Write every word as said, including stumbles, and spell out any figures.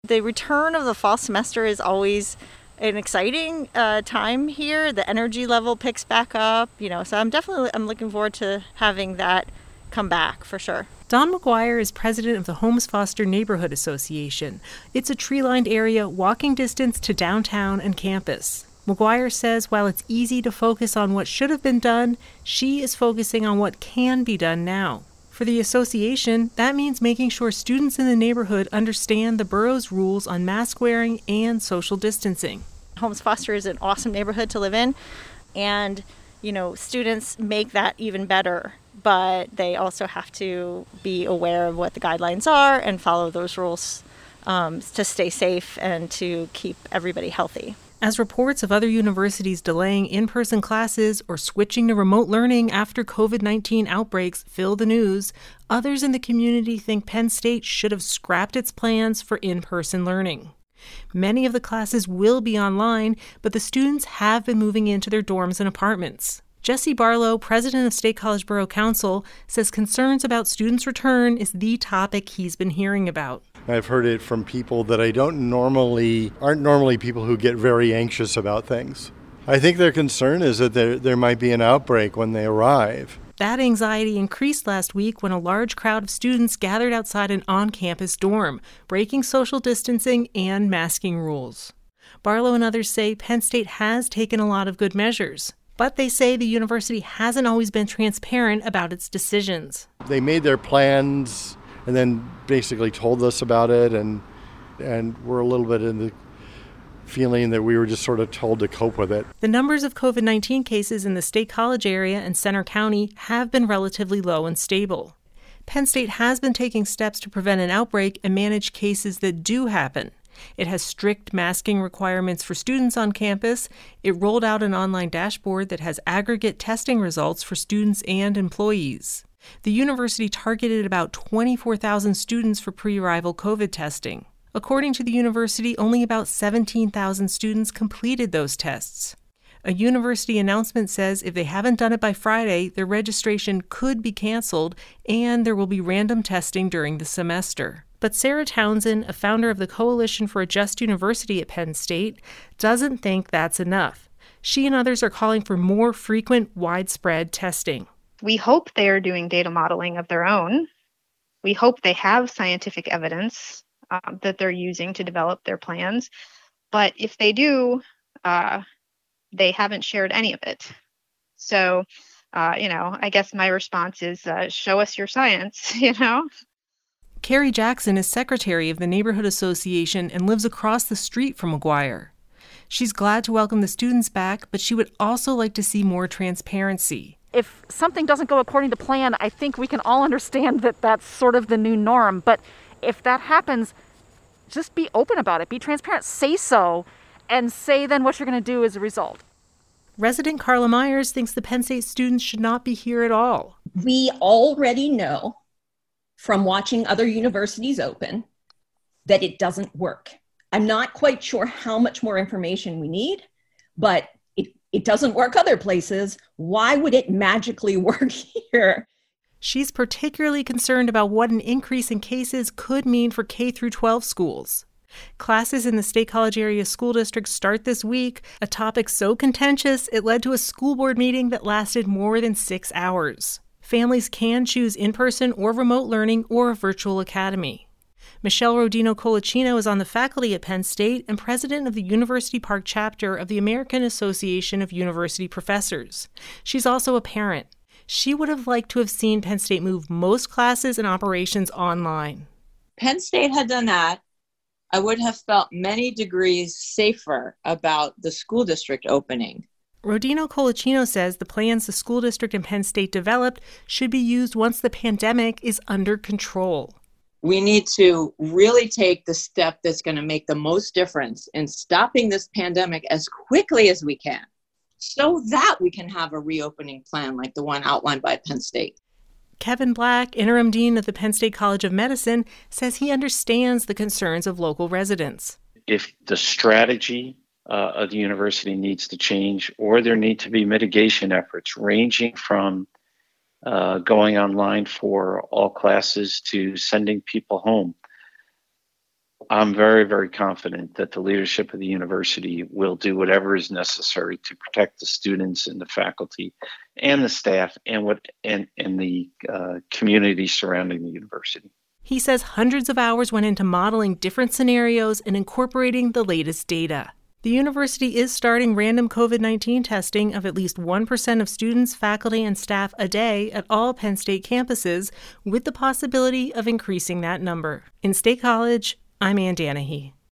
The return of the fall semester is always an exciting uh, time here. The energy level picks back up, you know, so I'm definitely I'm looking forward to having that come back for sure. Dawn McGuire is president of the Holmes Foster Neighborhood Association. It's a tree-lined area walking distance to downtown and campus. McGuire says while it's easy to focus on what should have been done, she is focusing on what can be done now. For the association, that means making sure students in the neighborhood understand the borough's rules on mask wearing and social distancing. Holmes Foster is an awesome neighborhood to live in, and, you know, students make that even better, but they also have to be aware of what the guidelines are and follow those rules um, to stay safe and to keep everybody healthy. As reports of other universities delaying in-person classes or switching to remote learning after covid nineteen outbreaks fill the news, others in the community think Penn State should have scrapped its plans for in-person learning. Many of the classes will be online, but the students have been moving into their dorms and apartments. Jesse Barlow, president of State College Borough Council, says concerns about students' return is the topic he's been hearing about. I've heard it from people that I don't normally, aren't normally people who get very anxious about things. I think their concern is that there, there might be an outbreak when they arrive. That anxiety increased last week when a large crowd of students gathered outside an on-campus dorm, breaking social distancing and masking rules. Barlow and others say Penn State has taken a lot of good measures, but they say the university hasn't always been transparent about its decisions. They made their plans and then basically told us about it, and and we're a little bit in the feeling that we were just sort of told to cope with it. The numbers of covid nineteen cases in the State College area and Center County have been relatively low and stable. Penn State has been taking steps to prevent an outbreak and manage cases that do happen. It has strict masking requirements for students on campus. It rolled out an online dashboard that has aggregate testing results for students and employees. The university targeted about twenty-four thousand students for pre-arrival COVID testing. According to the university, only about seventeen thousand students completed those tests. A university announcement says if they haven't done it by Friday, their registration could be canceled and there will be random testing during the semester. But Sarah Townsend, a founder of the Coalition for a Just University at Penn State, doesn't think that's enough. She and others are calling for more frequent, widespread testing. We hope they are doing data modeling of their own. We hope they have scientific evidence uh, that they're using to develop their plans. But if they do, uh, they haven't shared any of it. So, uh, you know, I guess my response is uh, show us your science, you know? Carrie Jackson is secretary of the Neighborhood Association and lives across the street from McGuire. She's glad to welcome the students back, but she would also like to see more transparency. If something doesn't go according to plan, I think we can all understand that that's sort of the new norm. But if that happens, just be open about it. Be transparent. Say so, and say then what you're going to do as a result. Resident Carla Myers thinks the Penn State students should not be here at all. We already know from watching other universities open that it doesn't work. I'm not quite sure how much more information we need, but it, it doesn't work other places. Why would it magically work here? She's particularly concerned about what an increase in cases could mean for K through twelve schools. Classes in the State College area school district start this week, a topic so contentious it led to a school board meeting that lasted more than six hours. Families can choose in-person or remote learning or a virtual academy. Michelle Rodino Colacino is on the faculty at Penn State and president of the University Park chapter of the American Association of University Professors. She's also a parent. She would have liked to have seen Penn State move most classes and operations online. Penn State had done that, I would have felt many degrees safer about the school district opening. Rodino Colacino says the plans the school district and Penn State developed should be used once the pandemic is under control. We need to really take the step that's going to make the most difference in stopping this pandemic as quickly as we can, so that we can have a reopening plan like the one outlined by Penn State. Kevin Black, interim dean of the Penn State College of Medicine, says he understands the concerns of local residents. If the strategy uh, of the university needs to change, or there need to be mitigation efforts ranging from uh, going online for all classes to sending people home, I'm very, very confident that the leadership of the university will do whatever is necessary to protect the students and the faculty and the staff and what and, and the uh, community surrounding the university. He says hundreds of hours went into modeling different scenarios and incorporating the latest data. The university is starting random COVID nineteen testing of at least one percent of students, faculty, and staff a day at all Penn State campuses, with the possibility of increasing that number. In State College, I'm Ann Danahy.